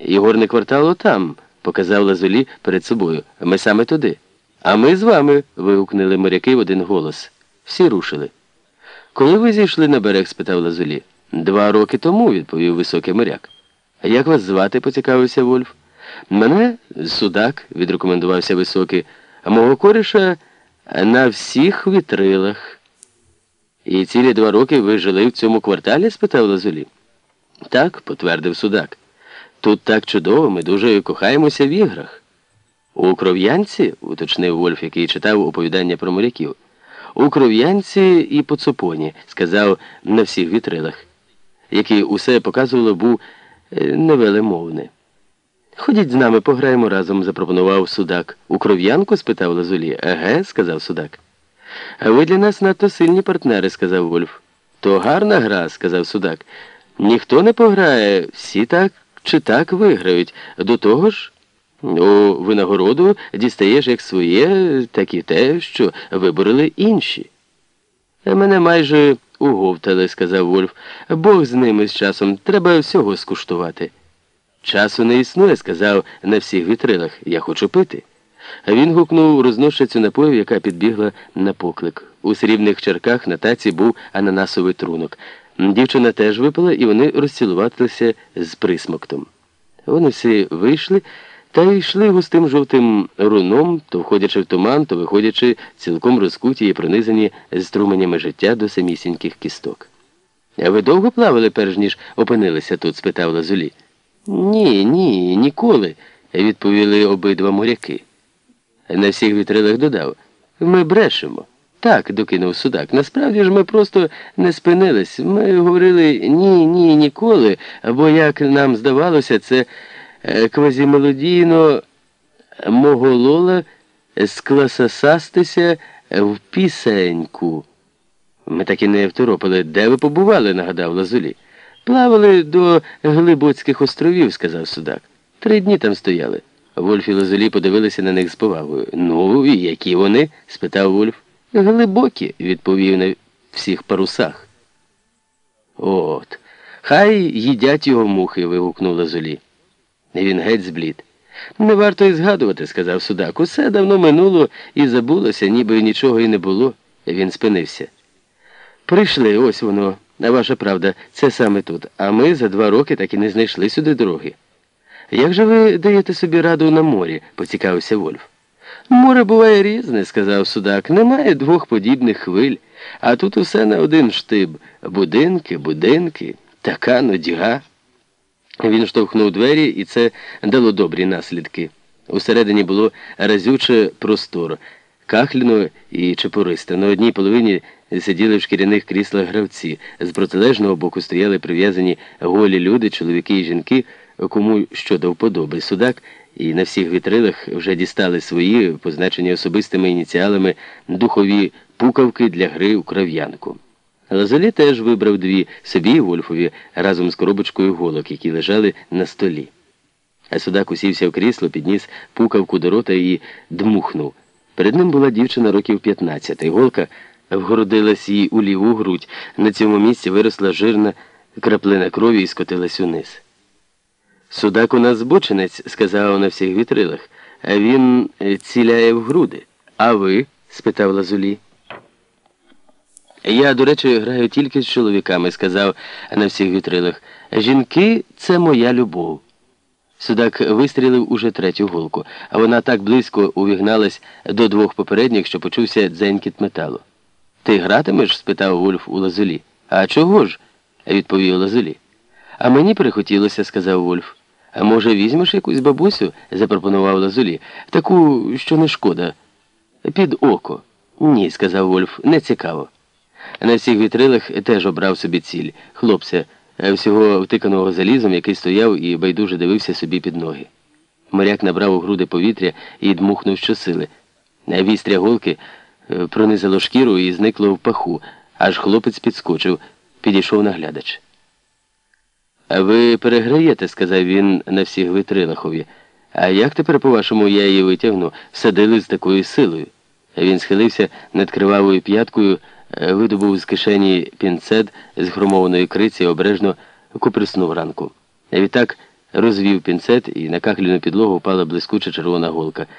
Ігорний квартал отам, показав Лазулі перед собою. Ми саме туди. А ми з вами, вигукнули моряки в один голос. Всі рушили. Коли ви зійшли на берег, спитав Лазулі. 2 роки тому, відповів високий моряк. А як вас звати, поцікавився Вольф. Мене Судак, відрекомендувався високий, а мого коріша на всіх вітрилах. І цілі 2 роки ви жили в цьому кварталі, спитав Лазулі. Так, потвердив Судак. Тут так чудово, ми дуже кохаємося в іграх. У Кров'янці, уточнив Вольф, який читав оповідання про моряків. У Кров'янці і Поцопоні, сказав на всіх вітрилах, який усе показувало, був невелемовний. Ходіть з нами, пограємо разом, запропонував Судак. У Кров'янку? Спитав Лазулі. Еге, сказав Судак. А ви для нас надто сильні партнери, сказав Вольф. То гарна гра, сказав Судак. Ніхто не пограє, всі так чи так виграють. До того ж, у винагороду дістаєш як своє, так і те, що вибороли інші. Мене майже уговтали, сказав Вольф. Бог з ними з часом, треба всього скуштувати. Часу не існує, сказав на всіх вітрилах. Я хочу пити. А він гукнув розносчицю напоїв, яка підбігла на поклик. У срібних чарках на таці був ананасовий трунок. Дівчина теж випила, і вони розцілувалися з присмоктом. Вони всі вийшли та йшли густим жовтим руном, то входячи в туман, то виходячи цілком розкуті і пронизані струменями життя до самісіньких кісток. А ви довго плавали, перш ніж опинилися тут? Спитав Лазулі. Ні, ніколи, відповіли обидва моряки. На всіх вітрилах додав. Ми брешемо. Так, докинув Судак. Насправді ж ми просто не спинились. Ми говорили ні, ніколи, бо, як нам здавалося, це квазімелодійно моголола скласасастися в пісеньку. Ми так і не второпали. Де ви побували, нагадав Лазулі. Плавали до Глибоцьких островів, сказав Судак. 3 дні там стояли. Вольф і Лазулі подивилися на них з повагою. Ну, і які вони? Спитав Вольф. Глибокі, відповів на всіх парусах. От, хай їдять його мухи, вигукнув Лазулі. Він геть зблід. Не варто й згадувати, сказав Судак. Усе давно минуло і забулося, ніби нічого і не було. Він спинився. Прийшли, ось воно. А ваша правда, це саме тут. А ми за 2 роки так і не знайшли сюди дороги. Як же ви даєте собі раду на морі? Поцікавився Вольф. Море буває різне, сказав Судак. Немає 2 подібних хвиль. А тут усе на один штиб. Будинки, така нудьга. Він штовхнув двері, і це дало добрі наслідки. Усередині було разюче просторо, кахляно і чепуристо. На одній половині сиділи в шкіряних кріслах гравці. З протилежного боку стояли прив'язані голі люди, чоловіки і жінки, кому що до вподоби. Судак і на всіх вітрилах вже дістали свої, позначені особистими ініціалами, духові пукавки для гри у Кров'янку. Лазулі теж вибрав 2 собі і Вольфові разом з коробочкою голок, які лежали на столі. А Судак усівся в крісло, підніс пукавку до рота і дмухнув. Перед ним була дівчина років 15. Голка вгородилась їй у ліву грудь. На цьому місці виросла жирна краплина крові і скотилась униз. Судак у нас збочинець, сказав на всіх вітрилах, а він ціляє в груди. А ви? Спитав Лазулі. Я, до речі, граю тільки з чоловіками, сказав на всіх вітрилах. Жінки – це моя любов. Судак вистрілив уже 3-ю голку, а вона так близько увігналась до 2 попередніх, що почувся дзенькіт металу. Ти гратимеш? Спитав Вольф у Лазулі. А чого ж? Відповів Лазулі. А мені перехотілося, сказав Вольф. А може, візьмеш якусь бабусю? Запропонував Лазулі. Таку, що не шкода. Під око. Ні, сказав Вольф, не цікаво. На всіх вітрилах теж обрав собі ціль. Хлопця, всього втиканого залізом, який стояв і байдуже дивився собі під ноги. Моряк набрав у груди повітря і дмухнув щосили. Вістря голки пронизало шкіру і зникло в паху, аж хлопець підскочив, підійшов наглядач. «А ви переграєте», – сказав він на всіх вітрилахові. «А як тепер, по-вашому, я її витягну? Всадили з такою силою». Він схилився над кривавою п'яткою, видобув з кишені пінцет з хромованої криці і обережно куприснув ранку. Відтак розвів пінцет, і на кахляну підлогу впала блискуча червона голка.